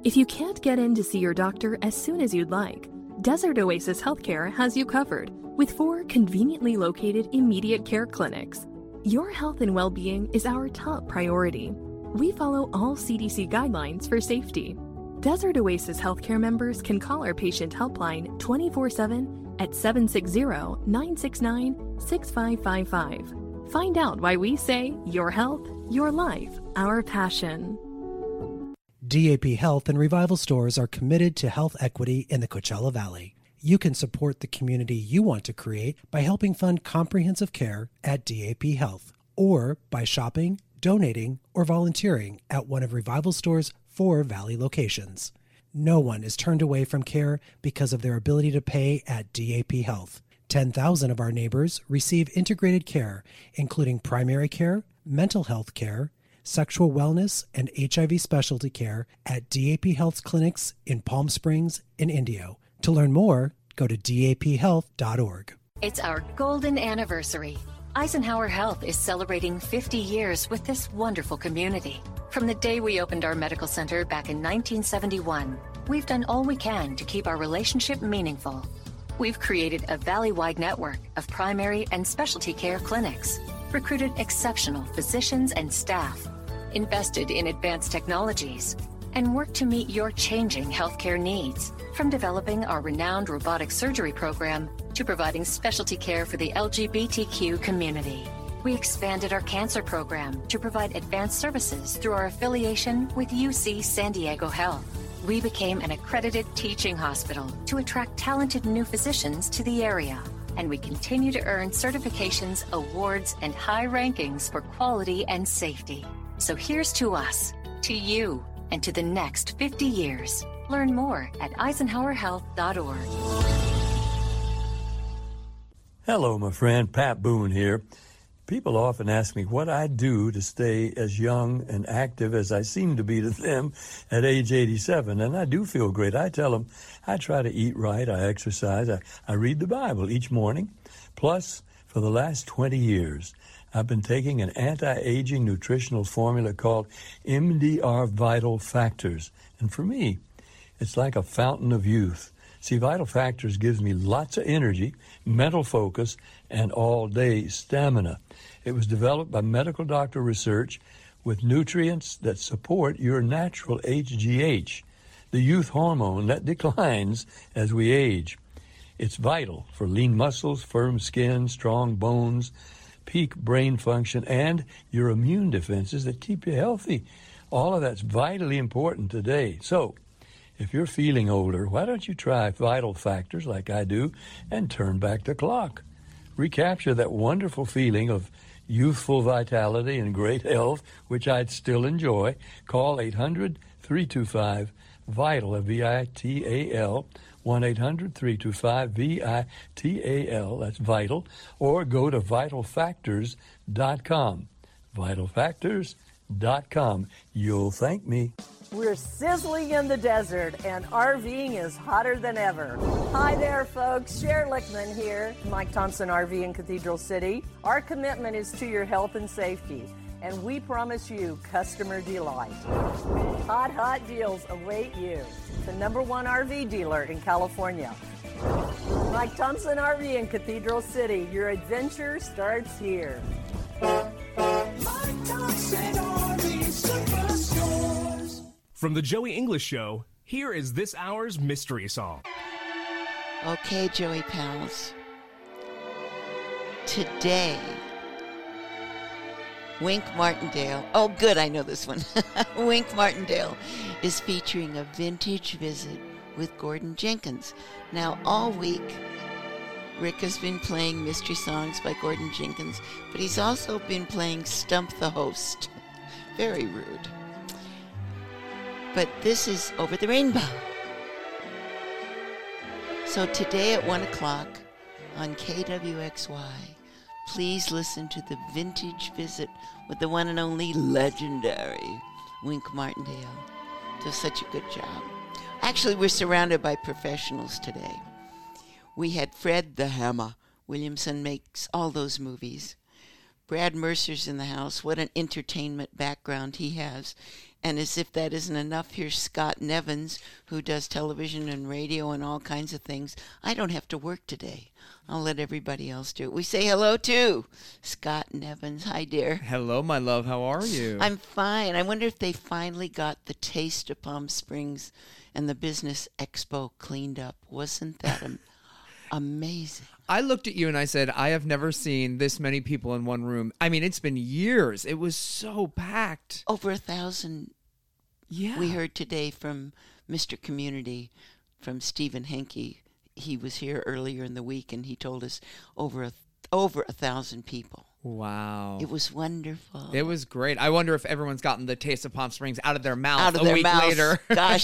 If you can't get in to see your doctor as soon as you'd like, Desert Oasis Healthcare has you covered with 4 conveniently located immediate care clinics. Your health and well-being is our top priority. We follow all CDC guidelines for safety. Desert Oasis Healthcare members can call our patient helpline 24/7 at 760-969-6555. Find out why we say your health, your life, our passion. DAP Health and Revival Stores are committed to health equity in the Coachella Valley. You can support the community you want to create by helping fund comprehensive care at DAP Health, or by shopping, donating, or volunteering at one of Revival Store's 4 Valley locations. No one is turned away from care because of their ability to pay at DAP Health. 10,000 of our neighbors receive integrated care, including primary care, mental health care, sexual wellness, and HIV specialty care at DAP Health's clinics in Palm Springs and Indio. To learn more, go to daphealth.org. It's our golden anniversary. Eisenhower Health is celebrating 50 years with this wonderful community. From the day we opened our medical center back in 1971, we've done all we can to keep our relationship meaningful. We've created a valley-wide network of primary and specialty care clinics, recruited exceptional physicians and staff, invested in advanced technologies, and worked to meet your changing healthcare needs. From developing our renowned robotic surgery program to providing specialty care for the LGBTQ community. We expanded our cancer program to provide advanced services through our affiliation with UC San Diego Health. We became an accredited teaching hospital to attract talented new physicians to the area. And we continue to earn certifications, awards, and high rankings for quality and safety. So here's to us, to you, and to the next 50 years. Learn more at EisenhowerHealth.org. Hello, my friend. Pat Boone here. People often ask me what I do to stay as young and active as I seem to be to them at age 87, and I do feel great. I tell them I try to eat right, I exercise, I read the Bible each morning. Plus, for the last 20 years, I've been taking an anti-aging nutritional formula called MDR Vital Factors, and for me, it's like a fountain of youth. See, Vital Factors gives me lots of energy, mental focus, and all-day stamina. It was developed by medical doctor research with nutrients that support your natural HGH, the youth hormone that declines as we age. It's vital for lean muscles, firm skin, strong bones, peak brain function, and your immune defenses that keep you healthy. All of that's vitally important today. So, if you're feeling older, why don't you try Vital Factors like I do and turn back the clock? Recapture that wonderful feeling of youthful vitality and great health, which I'd still enjoy. Call 800-325-VITAL, V-I-T-A-L, 1-800-325-VITAL, that's vital, or go to vitalfactors.com. Vitalfactors.com. You'll thank me. We're sizzling in the desert, and RVing is hotter than ever. Hi there, folks. Cher Lickman here, Mike Thompson RV in Cathedral City. Our commitment is to your health and safety, and we promise you customer delight. Hot deals await you. The #1 RV dealer in California. Mike Thompson RV in Cathedral City. Your adventure starts here. Mike Thompson RV Superstores. From the Joey English Show, here is this hour's mystery song. Okay, Joey pals. Today, Wink Martindale, oh good, I know this one. Wink Martindale is featuring a vintage visit with Gordon Jenkins. Now, all week, Rick has been playing mystery songs by Gordon Jenkins, but he's also been playing Stump the Host. Very rude. But this is Over the Rainbow. So today at 1 o'clock on KWXY, please listen to the vintage visit with the one and only legendary Wink Martindale. Does such a good job. Actually, we're surrounded by professionals today. We had Fred the Hammer Williamson, makes all those movies. Brad Mercer's in the house. What an entertainment background he has. And as if that isn't enough, here's Scott Nevins, who does television and radio and all kinds of things. I don't have to work today. I'll let everybody else do it. We say hello to Scott Nevins. Hi, dear. Hello, my love. How are you? I'm fine. I wonder if they finally got the taste of Palm Springs and the Business Expo cleaned up. Wasn't that amazing? I looked at you and I said, I have never seen this many people in one room. I mean, it's been years. It was so packed. Over 1,000. Yeah. We heard today from Mr. Community, from Stephen Henke. He was here earlier in the week, and he told us over 1,000 people. Wow. It was wonderful. It was great. I wonder if everyone's gotten the taste of Palm Springs out of their mouth Out of a their week mouth. later. Gosh.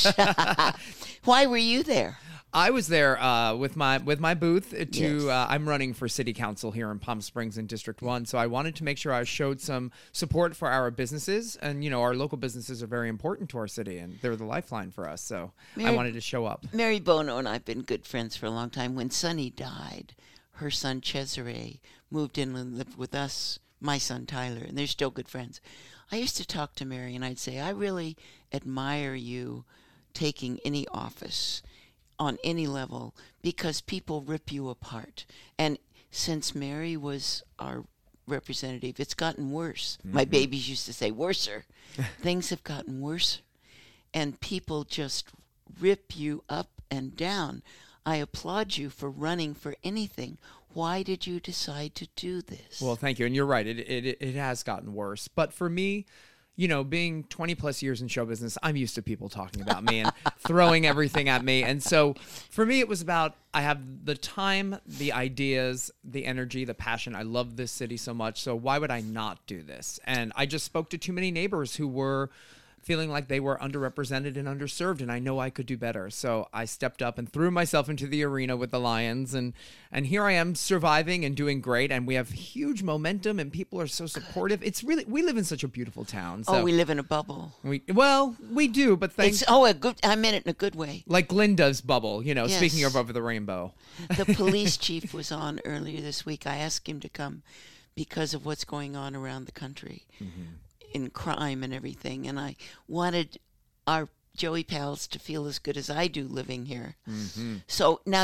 Why were you there? I was there with my booth to. Yes. I'm running for city council here in Palm Springs in District 1, so I wanted to make sure I showed some support for our businesses, and our local businesses are very important to our city, and they're the lifeline for us. So I wanted to show up. Mary Bono and I've been good friends for a long time. When Sonny died, her son Cesare moved in and lived with us, my son Tyler, and they're still good friends. I used to talk to Mary, and I'd say, I really admire you taking any office on any level, because people rip you apart. And since Mary was our representative, it's gotten worse. My babies used to say, worser. Things have gotten worse. And people just rip you up and down. I applaud you for running for anything. Why did you decide to do this? Well, thank you. And you're right. It has gotten worse. But for me, being 20 plus years in show business, I'm used to people talking about me and throwing everything at me. And so for me, it was about, I have the time, the ideas, the energy, the passion. I love this city so much. So why would I not do this? And I just spoke to too many neighbors who were feeling like they were underrepresented and underserved, and I know I could do better. So I stepped up and threw myself into the arena with the Lions, and here I am surviving and doing great, and we have huge momentum, and people are so supportive. It's really, we live in such a beautiful town. So we live in a bubble. We do, but thanks. I meant it in a good way. Like Glinda's bubble, Yes. Speaking of over the rainbow. The police chief was on earlier this week. I asked him to come because of what's going on around the country. In crime and everything, and I wanted our Joey pals to feel as good as I do living here. So now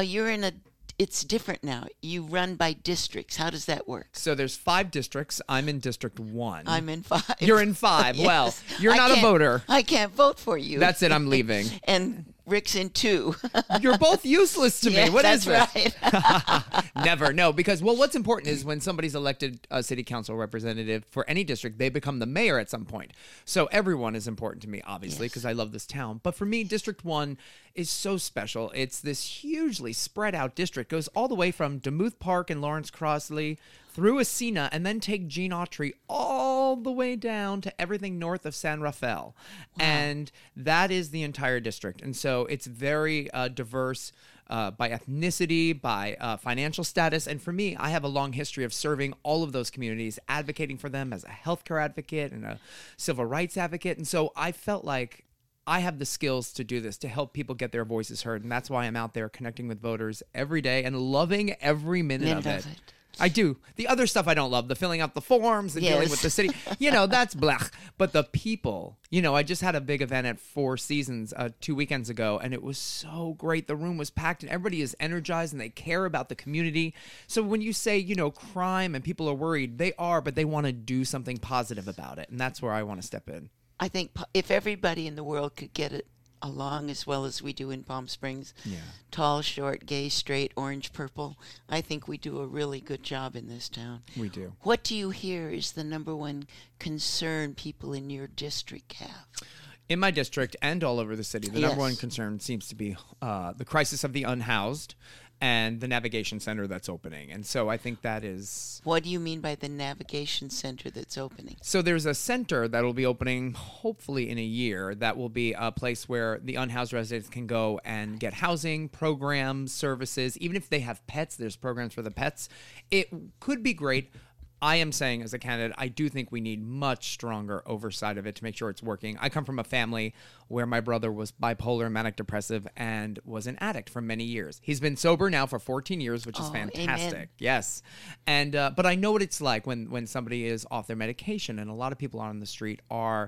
it's different now. You run by districts. How does that work? So there's 5 districts. I'm in District 1. I'm in 5. You're in 5. Yes. Well, you're not a voter. I can't vote for you. That's it. I'm leaving. And Rick's in 2. You're both useless to me. Yes, What is that's this? right. Never. No, because, what's important is when somebody's elected a city council representative for any district, they become the mayor at some point. So everyone is important to me, obviously, because I love this town. But for me, District 1 is so special. It's this hugely spread out district. Goes all the way from Demuth Park and Lawrence Crossley through Ascena, and then take Gene Autry all the way down to everything north of San Rafael. Wow. And that is the entire district. And so it's very diverse by ethnicity, by financial status. And for me, I have a long history of serving all of those communities, advocating for them as a healthcare advocate and a civil rights advocate. And so I felt like I have the skills to do this, to help people get their voices heard. And that's why I'm out there connecting with voters every day and loving every minute of it. I do. The other stuff I don't love, the filling out the forms and dealing with the city, that's blech. But the people, I just had a big event at Four Seasons 2 weekends ago, and it was so great. The room was packed, and everybody is energized, and they care about the community. So when you say, crime and people are worried, they are, but they want to do something positive about it, and that's where I want to step in. I think if everybody in the world could get it along as well as we do in Palm Springs, tall, short, gay, straight, orange, purple, I think we do a really good job in this town. We do. What do you hear is the number one concern people in your district have? In my district and all over the city, the number one concern seems to be the crisis of the unhoused and the navigation center that's opening. And so I think that is... What do you mean by the navigation center that's opening? So there's a center that will be opening hopefully in a year that will be a place where the unhoused residents can go and get housing, programs, services. Even if they have pets, there's programs for the pets. It could be great. I am saying as a candidate, I do think we need much stronger oversight of it to make sure it's working. I come from a family where my brother was bipolar, manic depressive, and was an addict for many years. He's been sober now for 14 years, which is fantastic. Amen. Yes. And but I know what it's like when somebody is off their medication, and a lot of people on the street are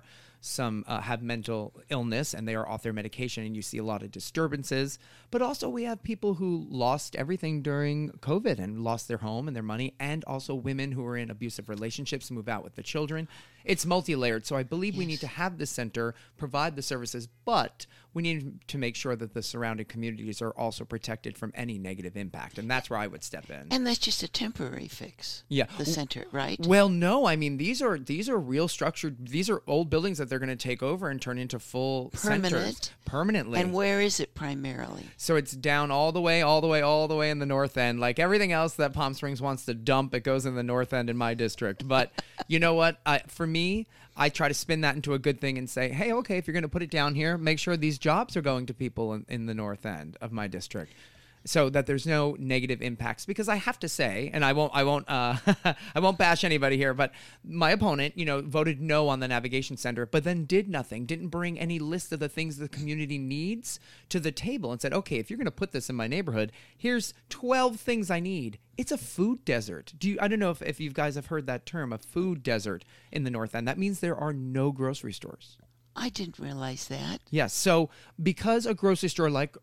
have mental illness and they are off their medication, and you see a lot of disturbances. But also we have people who lost everything during COVID and lost their home and their money, and also women who are in abusive relationships move out with the children. It's multi-layered. So I believe we need to have the center provide the services, but we need to make sure that the surrounding communities are also protected from any negative impact. And that's where I would step in. And that's just a temporary fix. Yeah. The center, right? Well, no. I mean, these are real structured. These are old buildings that they're going to take over and turn into full centers permanently. And where is it primarily? So it's down all the way in the north end. Like everything else that Palm Springs wants to dump, it goes in the north end in my district. But you know what? For me, I try to spin that into a good thing and say, hey, okay, if you're going to put it down here, make sure these jobs are going to people in the north end of my district, so that there's no negative impacts. Because I have to say, and I won't I won't bash anybody here, but my opponent, voted no on the navigation center, but then did nothing, didn't bring any list of the things the community needs to the table, and said, okay, if you're going to put this in my neighborhood, here's 12 things I need. It's a food desert. I don't know if you guys have heard that term, a food desert in the north end. That means there are no grocery stores. I didn't realize that. Yes. So because a grocery store like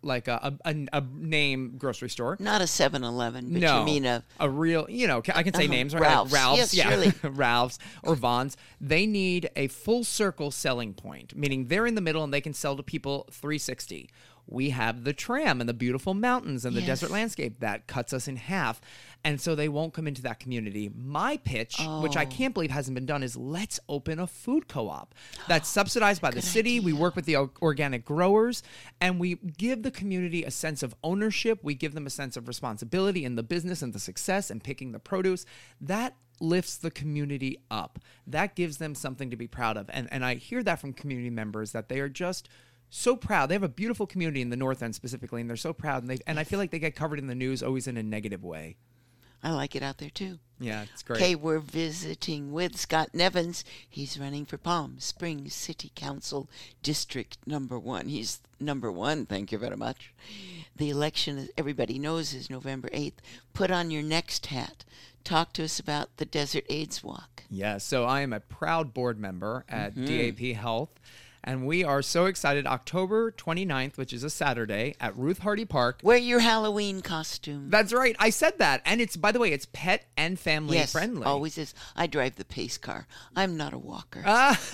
a name grocery store. Not a 7-Eleven, but no, you mean a real, I can say names, right? Ralph's. Ralph's, Yes, yeah. surely. Ralph's or Vons. They need a full circle selling point, meaning they're in the middle and they can sell to people 360. We have the tram and the beautiful mountains and the desert landscape that cuts us in half. And so they won't come into that community. My pitch, which I can't believe hasn't been done, is let's open a food co-op that's subsidized by the city. idea. We work with the organic growers, and we give the community a sense of ownership. We give them a sense of responsibility in the business and the success and picking the produce. That lifts the community up. That gives them something to be proud of. And I hear that from community members, that they are just so proud. They have a beautiful community in the North End specifically, and they're so proud. And I feel like they get covered in the news always in a negative way. I like it out there, too. Yeah, it's great. Okay, we're visiting with Scott Nevins. He's running for Palm Springs City Council District Number 1. He's number 1, thank you very much. The election, as everybody knows, is November 8th. Put on your next hat. Talk to us about the Desert AIDS Walk. Yeah, so I am a proud board member at DAP Health. And we are so excited. October 29th, which is a Saturday, at Ruth Hardy Park. Wear your Halloween costume. That's right. I said that. And it's, by the way, it's pet and family friendly. Always is. I drive the pace car. I'm not a walker.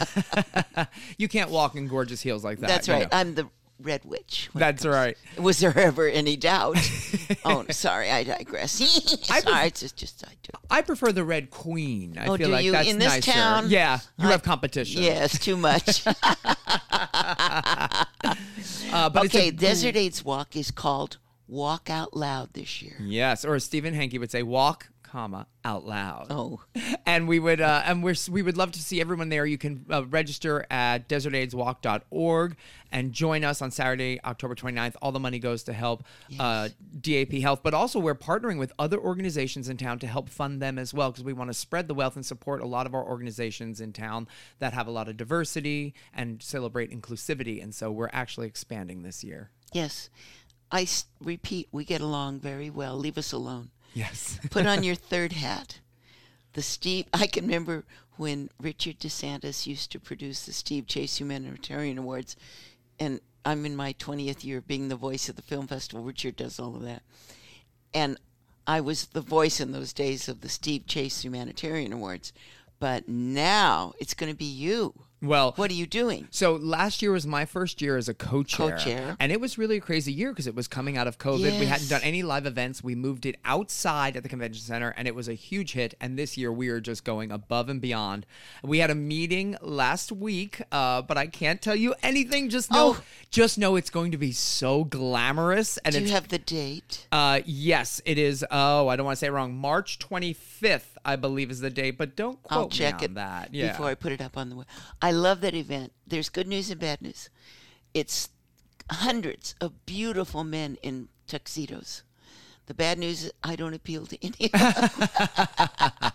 You can't walk in gorgeous heels like that. That's right. I'm the Red Witch. That's right. Was there ever any doubt? Oh, sorry, I digress. Sorry, it's just I do. I prefer the Red Queen. I feel do like you? that's In this nicer. town? Yeah, you have competition. Yes, too much. But okay, Desert AIDS Walk is called Walk Out Loud this year. Yes, or as Stephen Hanke would say, walk, out loud. Oh. And we would we would love to see everyone there. You can register at desertaidswalk.org and join us on Saturday, October 29th. All the money goes to help DAP Health, but also we're partnering with other organizations in town to help fund them as well, because we want to spread the wealth and support a lot of our organizations in town that have a lot of diversity and celebrate inclusivity. And so we're actually expanding this year. Yes. I repeat, we get along very well. Leave us alone. Yes. Put on your third hat. I can remember when Richard DeSantis used to produce the Steve Chase Humanitarian Awards, and I'm in my 20th year being the voice of the film festival. Richard does all of that. And I was the voice in those days of the Steve Chase Humanitarian Awards. But now it's going to be you. Well, what are you doing? So last year was my first year as a co-chair. Co-chair. And it was really a crazy year because it was coming out of COVID. Yes. We hadn't done any live events. We moved it outside at the convention center, and it was a huge hit. And this year we are just going above and beyond. We had a meeting last week, but I can't tell you anything. Just know it's going to be so glamorous. And Do you have the date? Yes, it is. Oh, I don't want to say it wrong. March 25th, I believe, is the date. But don't quote I'll check me on it that. Yeah. before I put it up on the web. I love that event. There's good news and bad news. It's hundreds of beautiful men in tuxedos. The bad news is I don't appeal to any of them.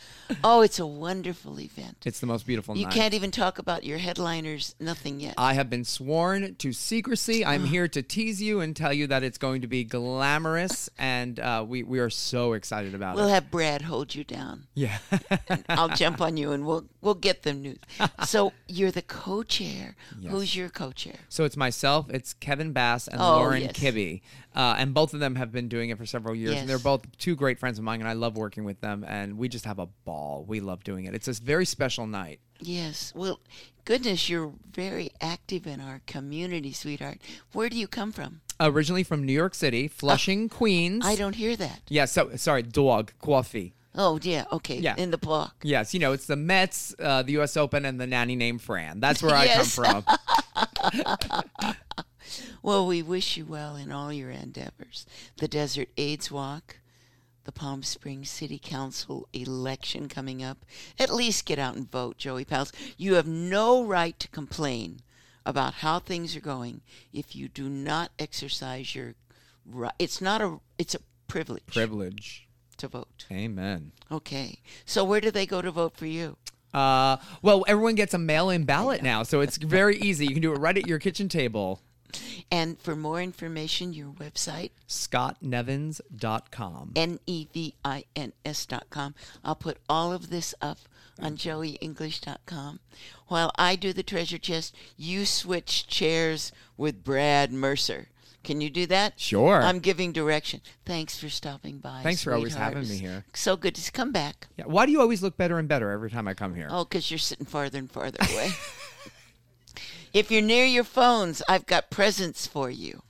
Oh, it's a wonderful event. It's the most beautiful You night. can't even talk about your headliners, nothing yet. I have been sworn to secrecy. I'm here to tease you and tell you that it's going to be glamorous, and we are so excited about We'll it. have Brad hold you down. Yeah. I'll jump on you and we'll get them news. So you're the co-chair. Yes. Who's your co-chair? So it's myself, it's Kevin Bass, and Oh, Lauren yes. Kibbe. And both of them have been doing it for several years. Yes. And they're both two great friends of mine, and I love working with them. And we just have a ball. We love doing it. It's a very special night. Yes. Well, goodness, you're very active in our community, sweetheart. Where do you come from? Originally from New York City, Flushing, Queens. I don't hear that. Yeah, so sorry, dog, coffee. Oh, yeah. Okay. Yeah. In the block. Yes, it's the Mets, the U.S. Open, and the nanny named Fran. That's where I come Yes. from. Well, we wish you well in all your endeavors. The Desert AIDS Walk, the Palm Springs City Council election coming up. At least get out and vote, Joey Pals. You have no right to complain about how things are going if you do not exercise your right. It's a privilege. Privilege. To vote. Amen. Okay. So where do they go to vote for you? Well, everyone gets a mail-in ballot now, so it's very easy. You can do it right at your kitchen table. And for more information, your website? ScottNevins.com. NEVINS.com. I'll put all of this up on JoeyEnglish.com. While I do the treasure chest, you switch chairs with Brad Mercer. Can you do that? Sure. I'm giving direction. Thanks for stopping by. Thanks for always sweetheart. having me here. So good to come back. Yeah. Why do you always look better and better every time I come here? Oh, because you're sitting farther and farther away. If you're near your phones, I've got presents for you.